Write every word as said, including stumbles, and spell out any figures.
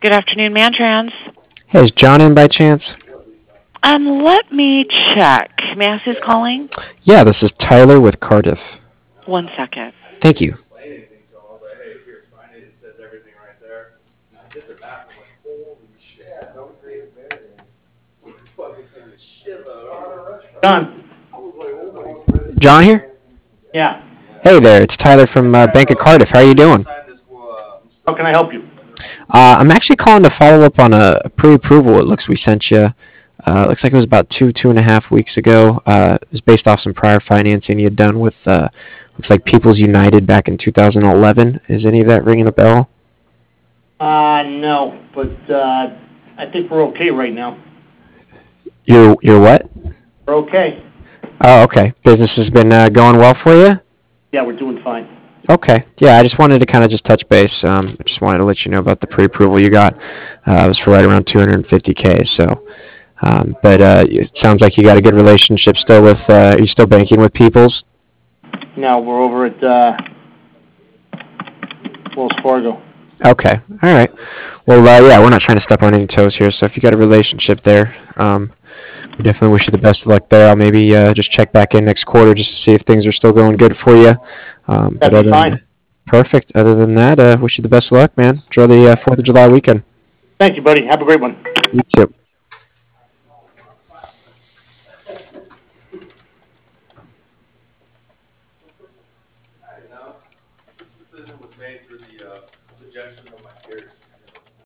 Good afternoon, Mantrans. Hey, is John in by chance? Um, let me check. May I ask who's calling? Yeah, this is Tyler with Cardiff. One second. Thank you. John. John here? Yeah. Hey there, it's Tyler from uh, Bank of Cardiff. How are you doing? How can I help you? Uh, I'm actually calling to follow up on a, a pre-approval. It looks we sent you. Uh, looks like it was about two, two and a half weeks ago. Uh, it was based off some prior financing you had done with, uh, looks like People's United back in two thousand eleven. Is any of that ringing a bell? Uh, no, but uh, I think we're okay right now. You're, you're what? We're okay. Oh, okay. Business has been uh, going well for you? Yeah, we're doing fine. Okay. Yeah, I just wanted to kind of just touch base. Um, I just wanted to let you know about the pre-approval you got. Uh, it was for right around two hundred fifty K. So, um, but uh, it sounds like you got a good relationship still with. Uh, are you still banking with People's? Now we're over at uh, Wells Fargo. Okay. All right. Well, uh, yeah, we're not trying to step on any toes here. So if you got a relationship there, um, we definitely wish you the best of luck there. I'll maybe uh, just check back in next quarter just to see if things are still going good for you. Um, but That'd be other fine. than, perfect. Other than that, uh, wish you the best of luck, man. Enjoy the uh, fourth of July weekend. Thank you, buddy. Have a great one. You too.